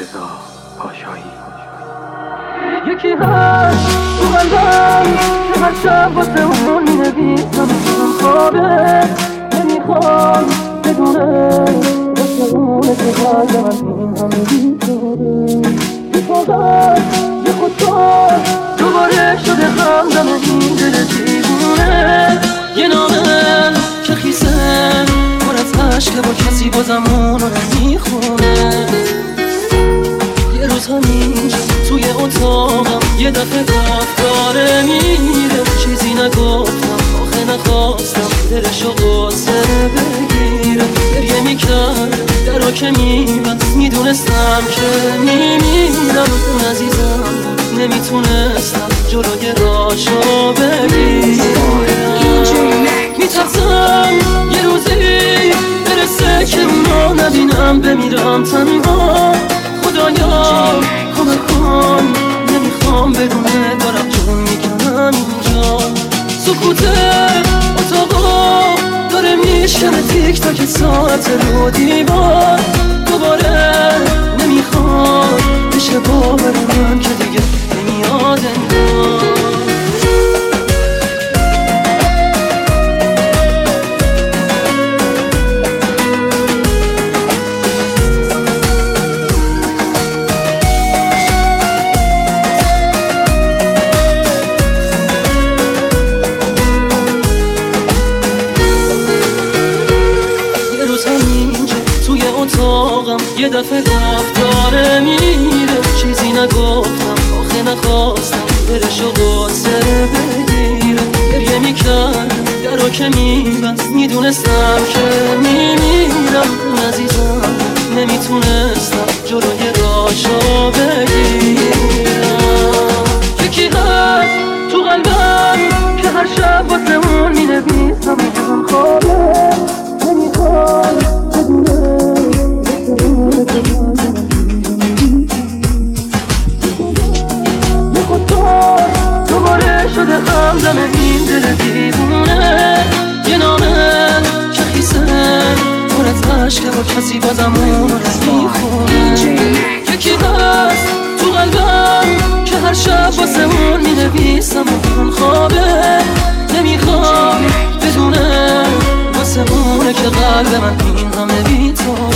رضا پاشایی. یکی هست تو قلبم که هر شب واسه اون مینویسم اون خوابه نمیخوام بدونه واسه اونه که قلب من این همه بیتاره یه فقط یه خودکار دوباره شده همدم این دل دیوونه یه نامه که خیسه پر از عشقه با کسی بازم اونو نمیخونه یه روز همینجا توی اتاقم یه دفعه گفت داره میره چیزی نگفتم آخه نخواستم دلشو قصه بگیره گریه میکرد درو که میبند میدونستم که میمیرم اون عزیزم نمیتونستم جلوی راشو بگیرم میترسم یه روزی برسه که اونو نبینم بمیرم تنها خدایا کمک کن نمیخوام بدونه دارم جون میکنم اینجا سکوت اتاقا داره میشکنه تیک تاک ساعت رو دیوار دوباره نمیخوام بشه باور من که دیگه نمیاد انگار یه دفعه گفت داره میره چیزی نگفتم آخه نخواستم دلشو قصه بگیره گریه میکرد درو که میبست میدونستم که میمیرم اون عزیزم نمیتونستم جلوی راشو بگیرم یکی هست تو قلبم که هر شب واسه اون مینویسم اون خوابه نمیخوام بدونه دوباره شده همدم این دل دیوونه یه نامه که خیسه پر از عشقه با کسی بازم اونو نمیخونه یکی هست تو قلبم که هر شب واسه اون مینویسم اون خوابه نمیخوام بدونه واسه اونه که قلب من این همه بی‌تاره